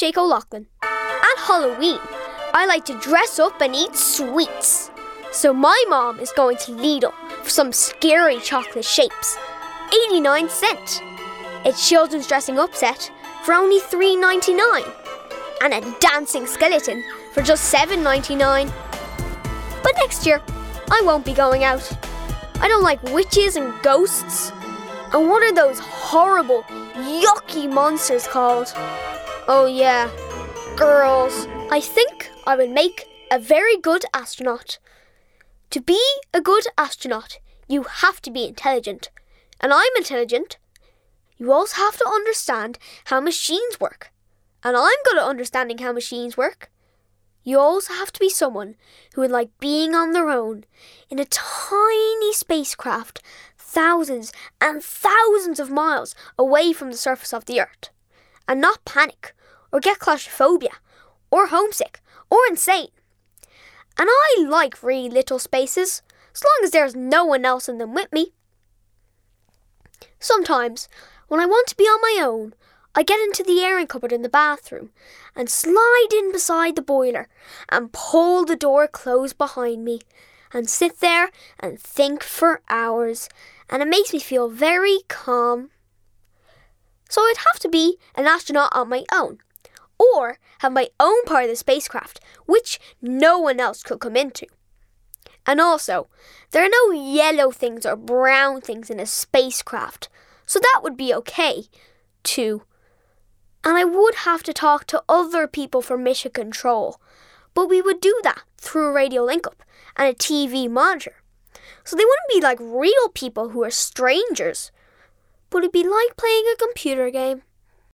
Jake O'Loughlin. At Halloween, I like to dress up and eat sweets. So my mom is going to Lidl for some scary chocolate shapes. 89¢. A children's dressing up set for only $3.99. And a dancing skeleton for just $7.99. But next year, I won't be going out. I don't like witches and ghosts. And what are those horrible, yucky monsters called? Oh yeah, girls. I think I would make a very good astronaut. To be a good astronaut, you have to be intelligent. And I'm intelligent. You also have to understand how machines work. And I'm good at understanding how machines work. You also have to be someone who would like being on their own in a tiny spacecraft thousands and thousands of miles away from the surface of the Earth. And not panic or get claustrophobia or homesick or insane. And I like really little spaces, as long as there's no one else in them with me. Sometimes, when I want to be on my own, I get into the airing cupboard in the bathroom and slide in beside the boiler and pull the door closed behind me and sit there and think for hours, and it makes me feel very calm. So I'd have to be an astronaut on my own, or have my own part of the spacecraft, which no one else could come into. And also, there are no yellow things or brown things in a spacecraft, so that would be okay, too. And I would have to talk to other people for mission control, but we would do that through a radio link-up and a TV monitor. So they wouldn't be like real people who are strangers, but it'd be like playing a computer game.